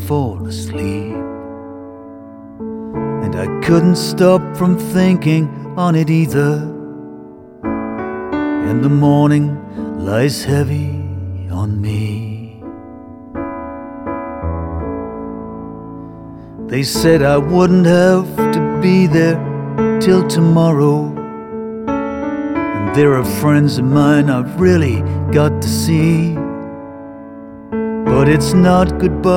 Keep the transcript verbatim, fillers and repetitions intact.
fall asleep. And I couldn't stop from thinking on it either, and the morning lies heavy on me. They said I wouldn't have to be there till tomorrow, and there are friends of mine I've really got to see. But it's not goodbye